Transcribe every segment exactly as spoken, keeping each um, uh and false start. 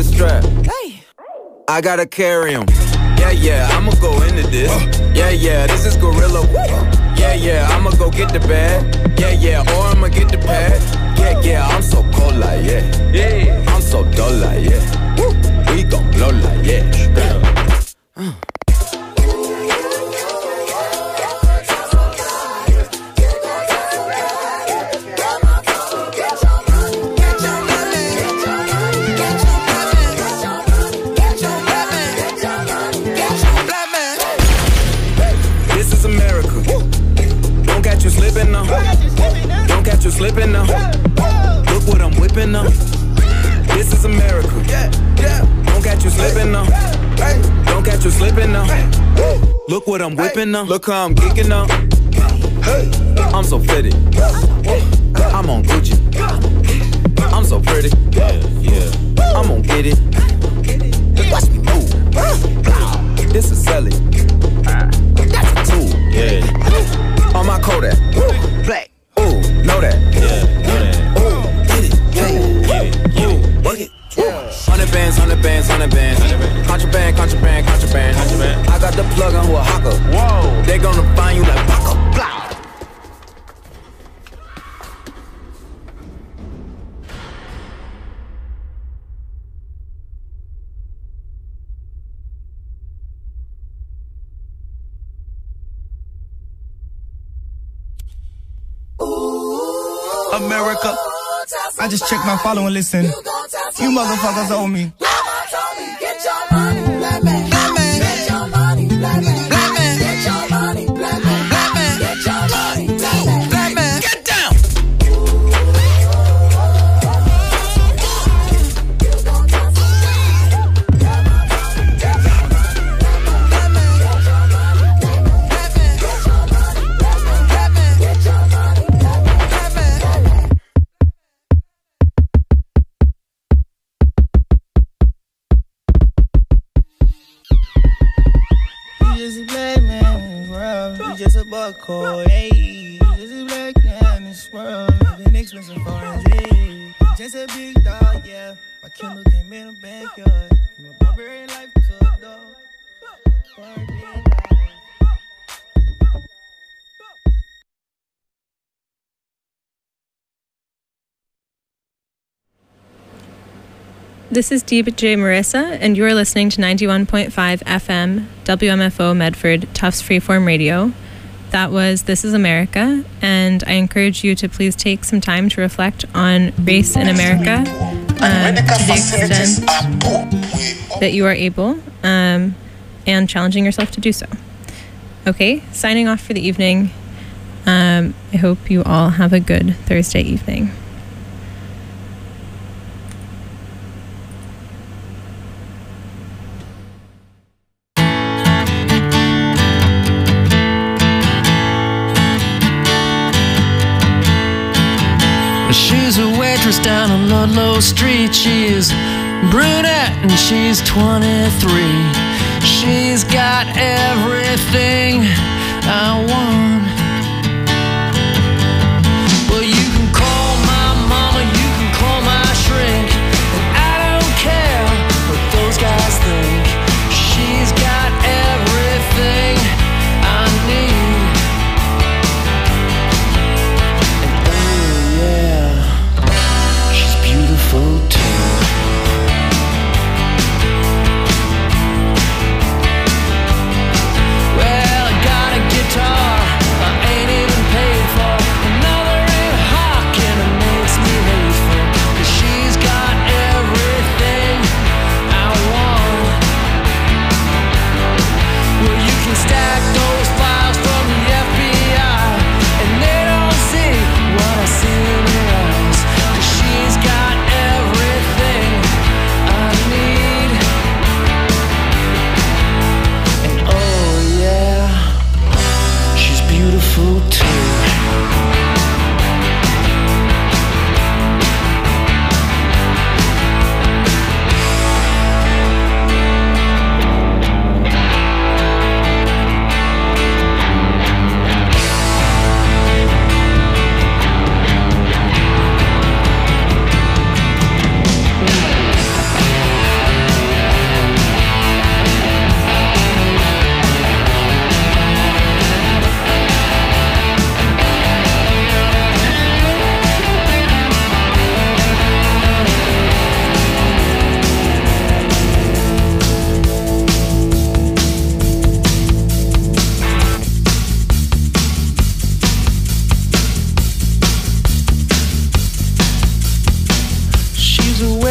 the strap. Hey. I gotta carry him. Yeah, yeah, I'ma go into this. Yeah, yeah, this is gorilla. Yeah, yeah, I'ma go get the bag. Yeah, yeah, or I'ma get the pad. Yeah, yeah, I'm so cold like, yeah. Yeah, I'm so dull like, yeah. We gon' blow like, yeah. uh. Slipping now. Don't catch you slipping now. Look what I'm whipping now. This is America. Yeah, yeah. Don't catch you slipping now. Don't catch you slipping now. Look what I'm whipping now. Look how I'm geeking now. I'm so fitted. I'm on Gucci. I'm so pretty. Yeah, yeah. I'm gonna get it. Watch me move. This is selling. That's a tool. Yeah. On my Kodak, black, ooh, know that, yeah, know that, ooh, get it, get it, get it, get it, work it, yeah. Hundred bands, hundred bands, hundred bands, contraband, contraband, contraband, contraband. I got the plug on who a hawker, whoa, they gonna find you like Paco, blah. America, I just checked my follow and listen. You motherfuckers owe me. Mama told me, get your money, black man. Black man. Get your money, black man. Black man. Get your money, black man. Black man. Get your money, black man. Black man. Get down. Just a buck call, hey. Just a black man in this world, living expensive foreign, hey. Just a big dog, yeah. My Kindle came in the backyard. From a barbarian life to a dog. Barbarian life. This is D J Marissa, and you are listening to ninety-one point five F M, W M F O Medford, Tufts Freeform Radio. That was This is America, and I encourage you to please take some time to reflect on race in America um, to the extent that you are able, um, and challenging yourself to do so. Okay, signing off for the evening. Um, I hope you all have a good Thursday evening. She's a waitress down on Ludlow Street. She's brunette and she's twenty-three. She's got everything I want. Well, you can call my mama, you can call my shrink, and I don't care what those guys think. She's got everything I need. Well, I got a guitar,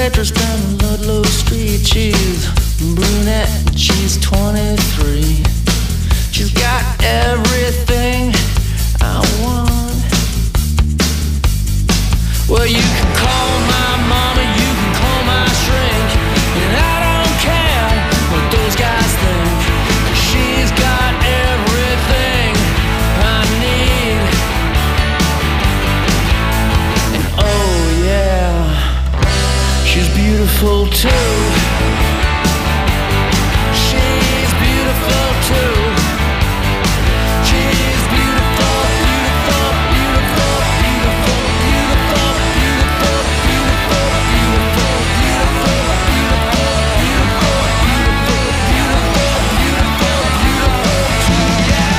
waitress down Ludlow Street. She's brunette, she's twenty-three. She's got everything I want. Well, you can call my mama, you can call my shrink, and I don't care what those guys think. She's got everything I need. And oh yeah, she's beautiful too. She's beautiful too. She's beautiful, beautiful, beautiful, beautiful, beautiful, beautiful, beautiful, beautiful, beautiful, beautiful, beautiful, beautiful, beautiful, beautiful too, yeah.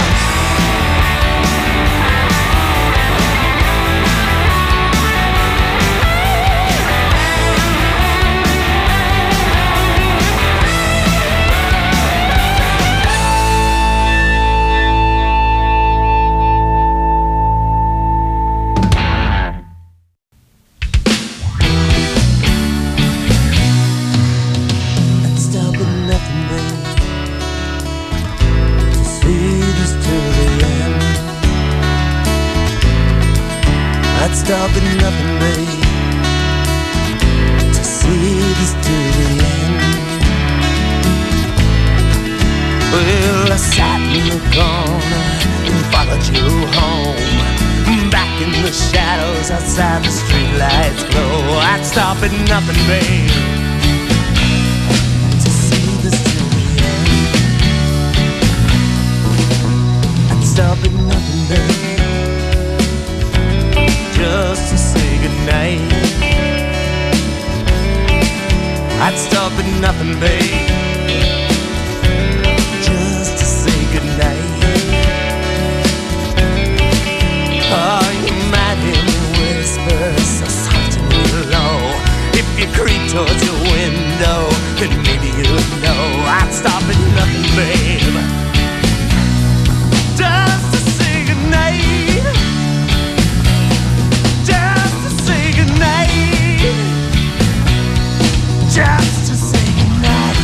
Stop at nothing, babe, to see this to the end. I'd stop at nothing, babe, to see this to the end. Well, I sat in the corner and followed you home, back in the shadows outside the streetlights glow. I'd stop at nothing, babe, to see this to the end. I'd stop at nothing, babe, just to say goodnight. I'd stop at nothing, babe, just to say goodnight. Oh, you might hear me whisper so soft and low. If you creep towards your window, then maybe you'd know. I'd stop at nothing, babe, just to say goodnight. Just to say goodnight. Just to say goodnight.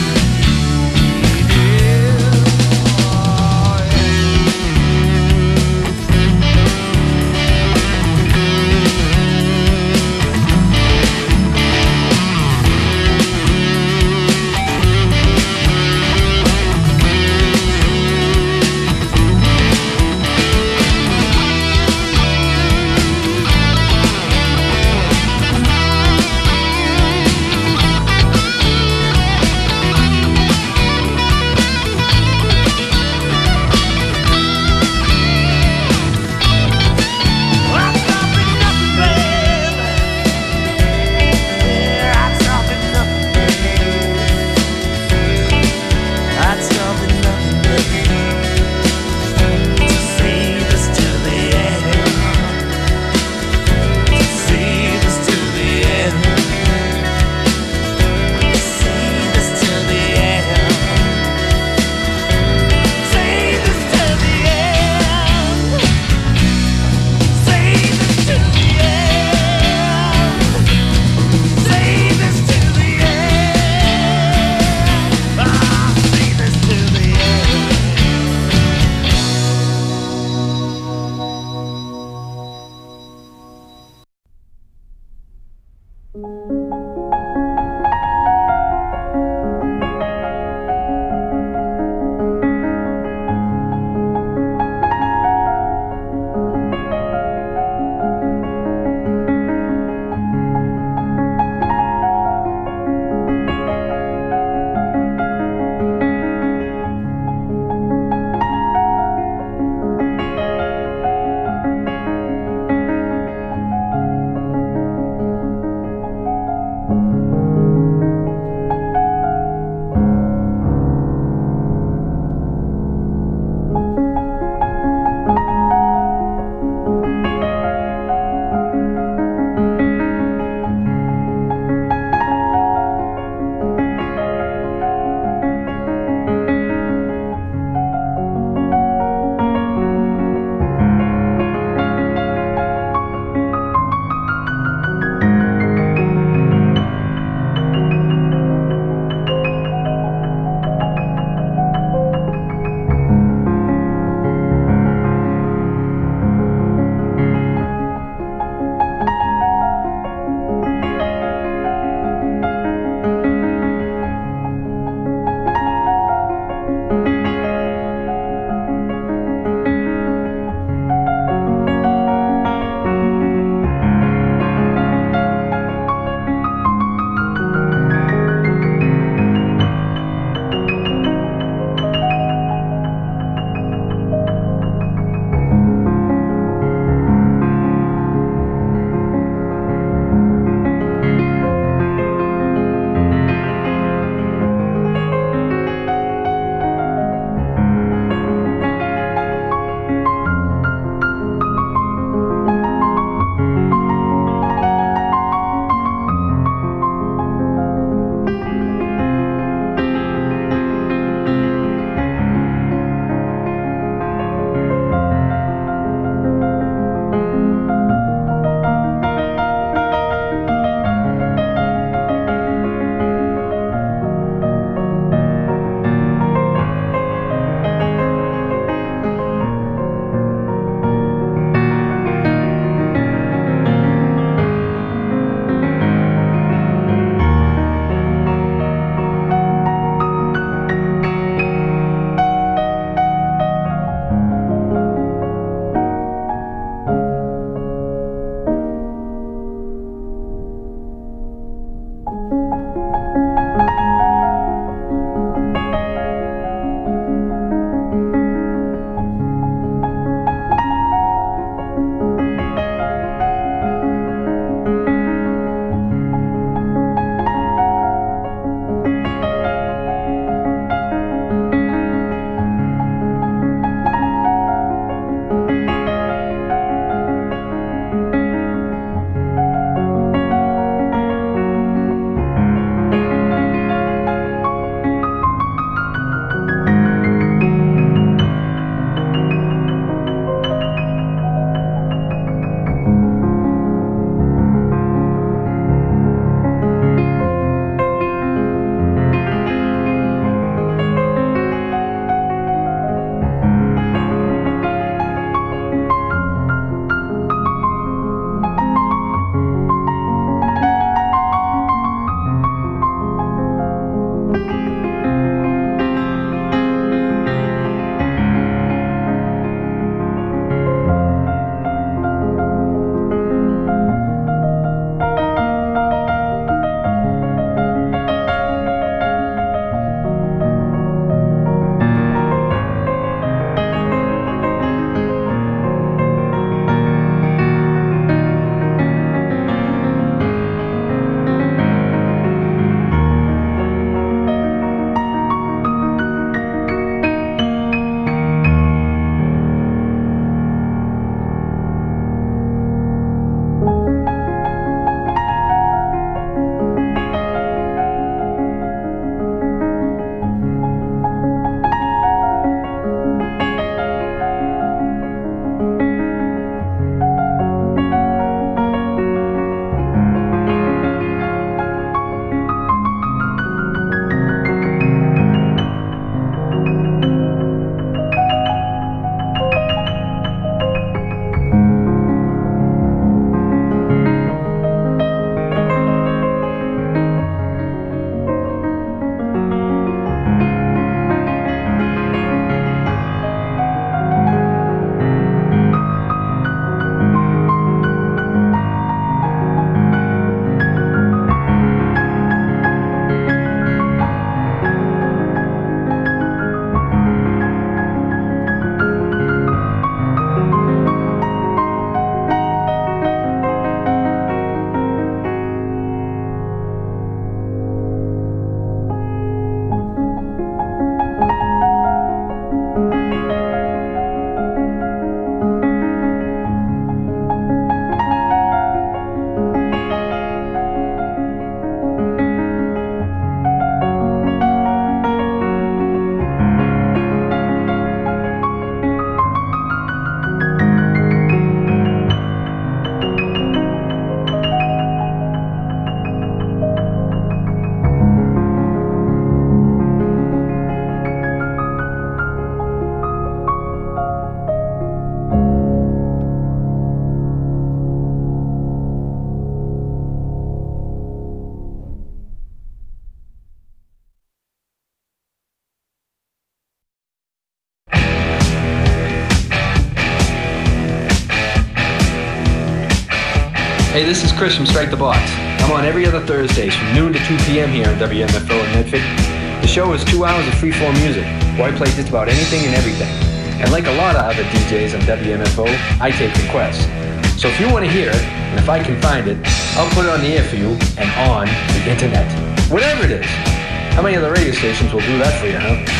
Hey, this is Chris from Strike the Box. I'm on every other Thursdays from noon to two p.m. here on W M F O in Medford. The show is two hours of free-form music, where I play just about anything and everything. And like a lot of other D Js on W M F O, I take requests. So if you want to hear it, and if I can find it, I'll put it on the air for you and on the internet. Whatever it is. How many other radio stations will do that for you, huh?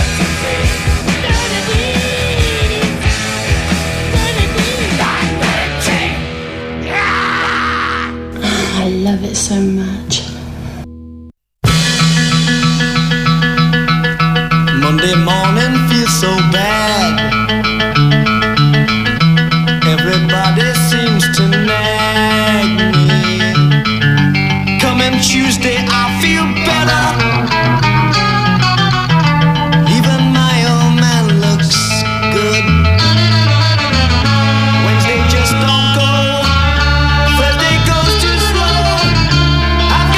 I love it so much. Monday morning feels so bad. Everybody seems to nag me. Coming Tuesday I feel better. Even my old man looks good. Wednesday just don't go. Thursday goes too slow. I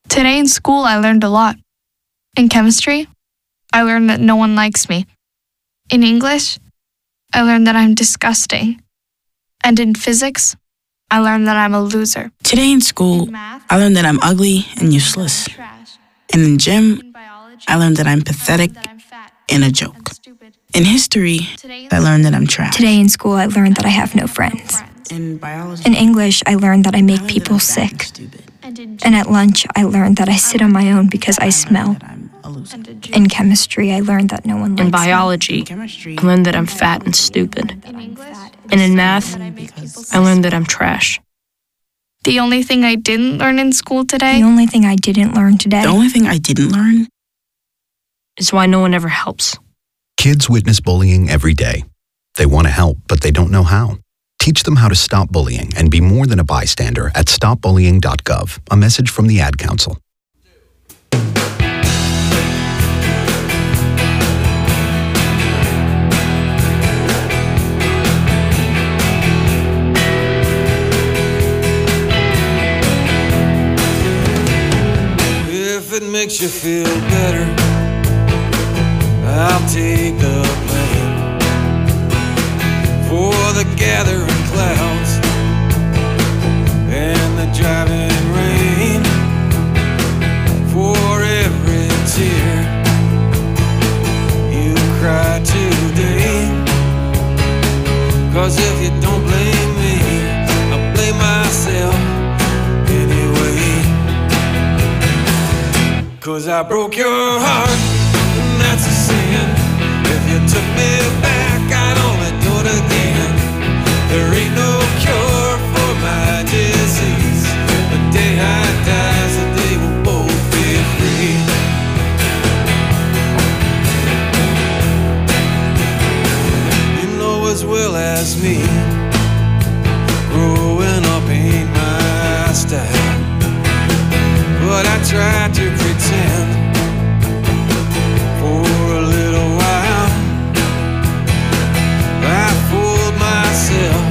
Today in school, I learned a lot. In chemistry, I learned that no one likes me. In English, I learned that I'm disgusting. And in physics, I learned that I'm a loser. Today in school, I learned that I'm ugly and useless. And in gym, I learned that I'm pathetic and a joke. In history, I learned that I'm trash. Today in school, I learned that I have no friends. In biology, In English, I learned that I make people sick. And at lunch, I learned that I sit on my own because I smell. In chemistry, I learned that no one likes In biology, I learned that I'm fat and stupid. And in math, I learned that I'm trash. The only thing I didn't learn in school today, The only thing I didn't learn today the only thing I didn't learn Is why no one ever helps. Kids witness bullying every day. They want to help, but they don't know how. Teach them how to stop bullying and be more than a bystander at stop bullying dot gov. A message from the Ad Council. If it makes you feel better, I'll take the blame for the gathering clouds and the driving rain, for every tear you cry today. 'Cause if you don't blame me, I'll blame myself anyway. 'Cause I broke your heart, and that's a sin. If you took me back, I'd only do it again. There ain't no cure for my disease. The day I die is the day we'll both be free. You know as well as me, growing up ain't my style. But I tried to pretend for a little while. I fooled myself,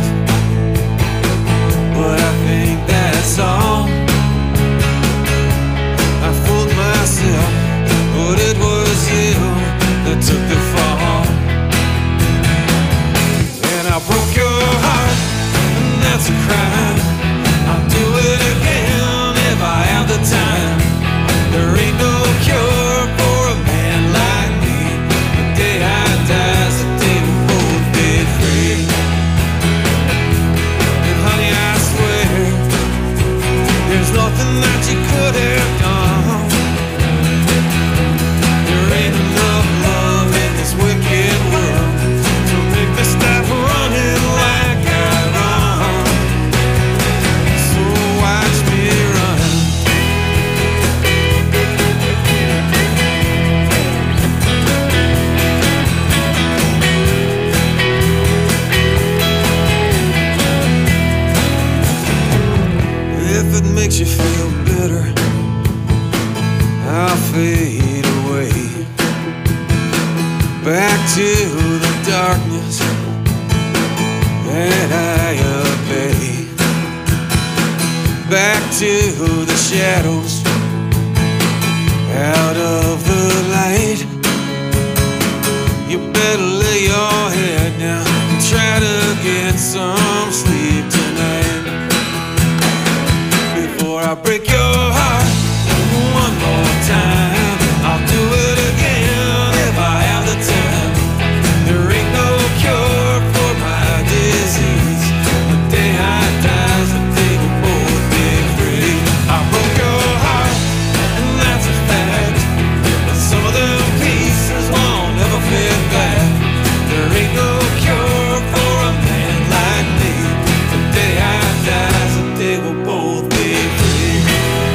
but I think that's all. I fooled myself, but it was you that took the fall. And I broke your heart, and that's a crime. I'll do it again if I have the time. There ain't no cure for a man like me. The day I die is the day we'll both be free. And honey, I swear, there's nothing that you could have done. There ain't enough love in this wicked world to make me stop running like I run. So watch me run. If it makes you feel better, I'll fade away back to the darkness that I obey, back to the shadows, out of the light. You better lay your head down and try to get some sleep tonight. Before I break your heart one more time, I'll do it again if I have the time. There ain't no cure for my disease. The day I die is the day we'll both be free. I broke your heart, and that's a fact. But some of them pieces won't ever fit back. There ain't no cure for a man like me. The day I die is the day we'll both be free.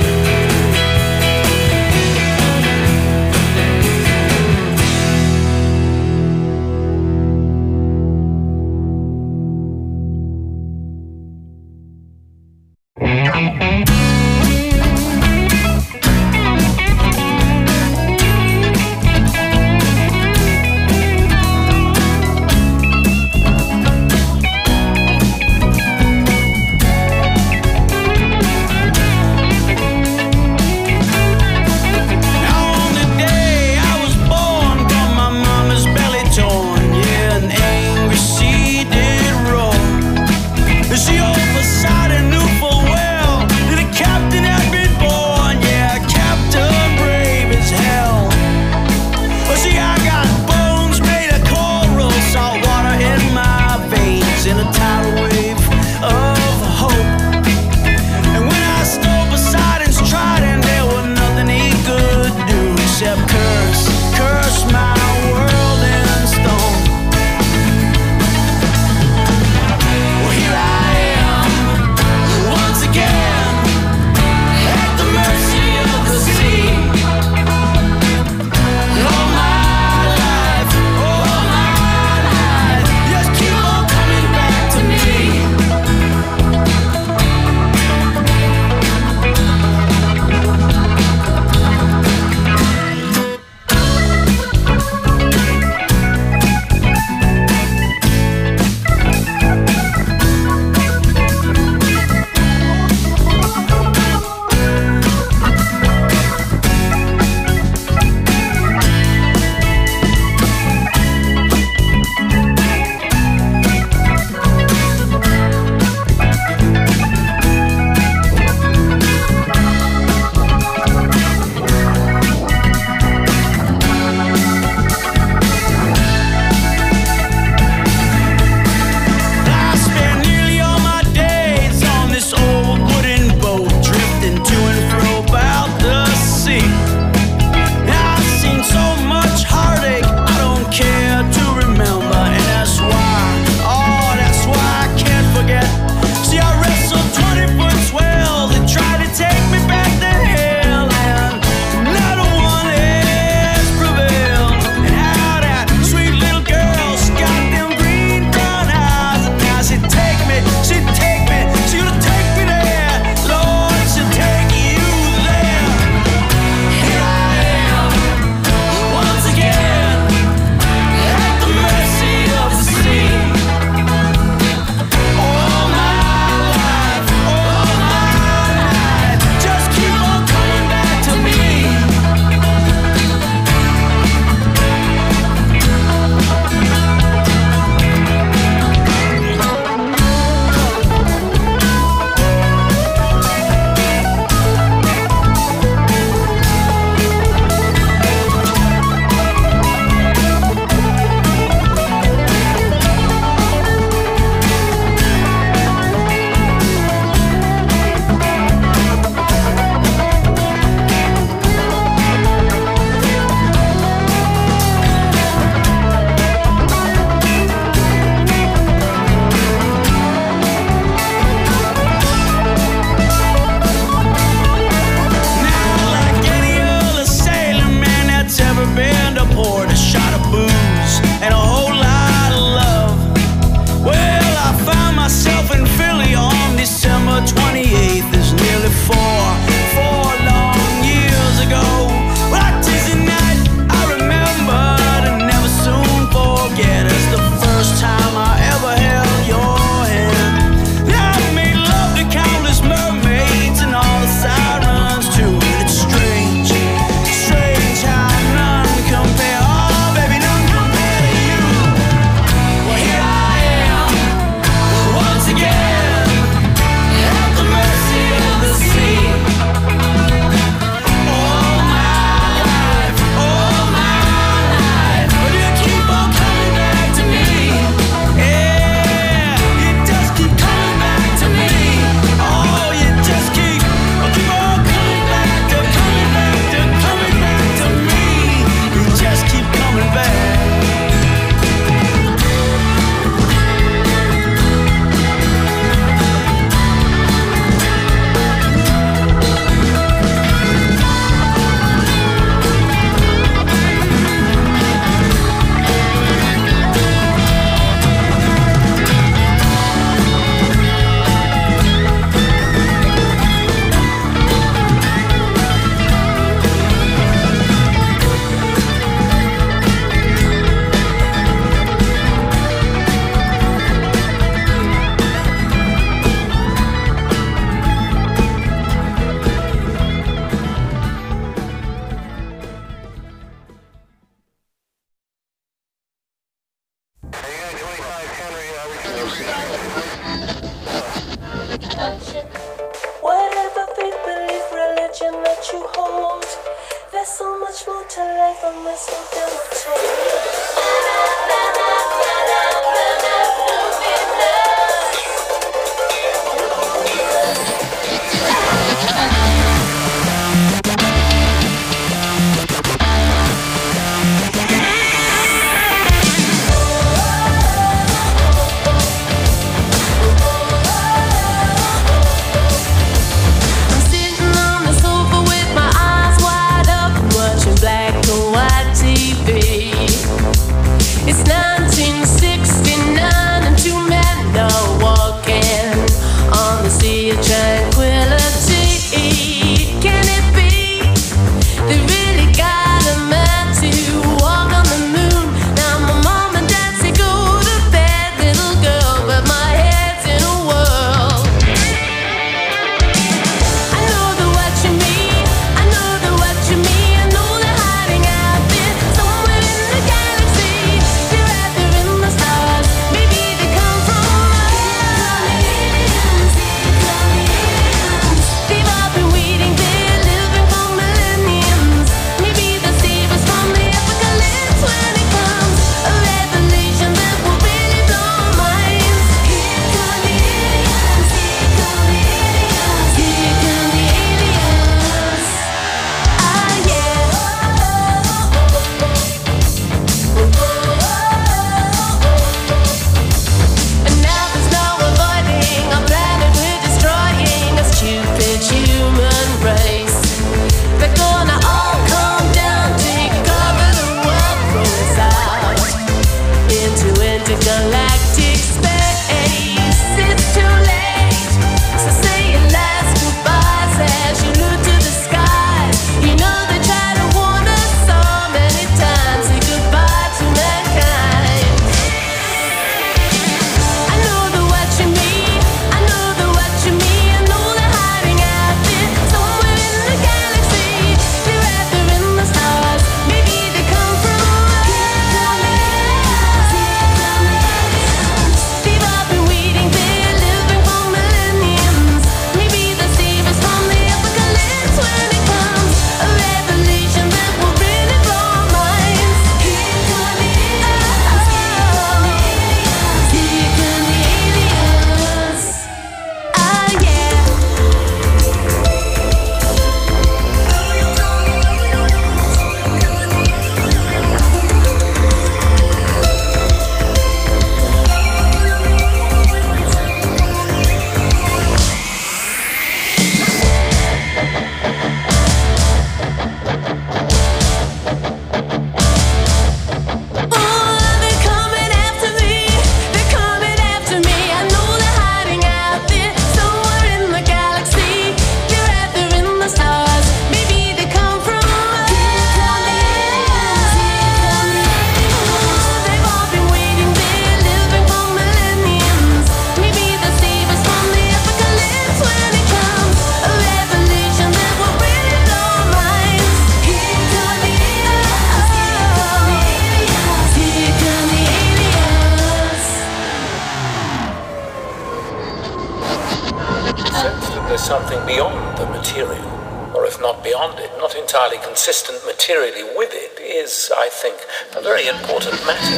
something beyond the material, or if not beyond it, not entirely consistent materially with it, is, I think, a very important matter.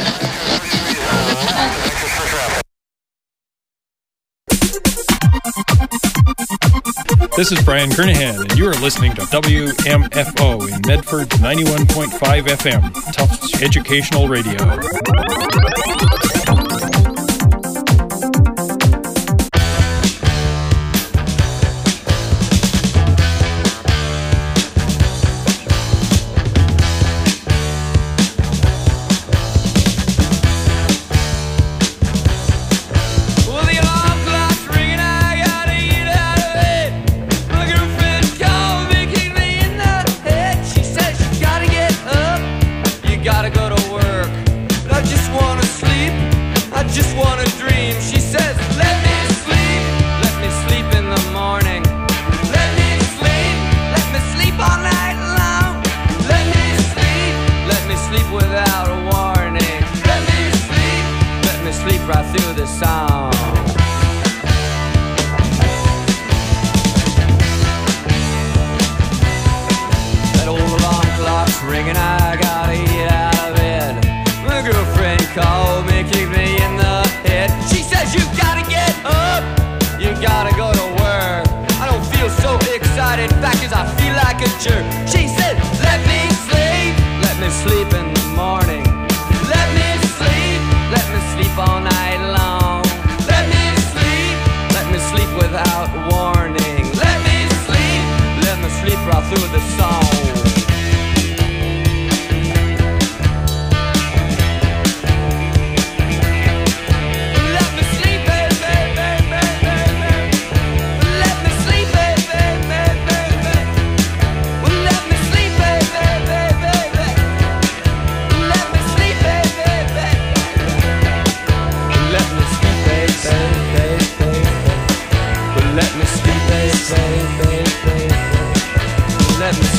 This is Brian Kernahan, and you are listening to W M F O in Medford ninety-one point five F M, Tufts Educational Radio. Gotta go to work, but I just wanna sleep. ring and I gotta get out of bed. My girlfriend called me, kicked me in the head. She says you gotta get up, you gotta go to work. I don't feel so excited, fact is I feel like a jerk. She said, let me sleep, let me sleep in the morning. Let me sleep, let me sleep all night long. Let me sleep, let me sleep without warning. Let me sleep, let me sleep right through the song. Let me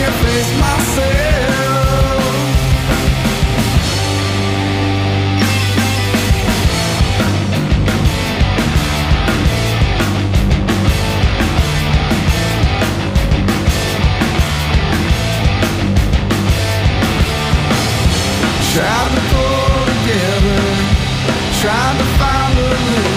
can't face myself. Tried to pull together, tried to find a little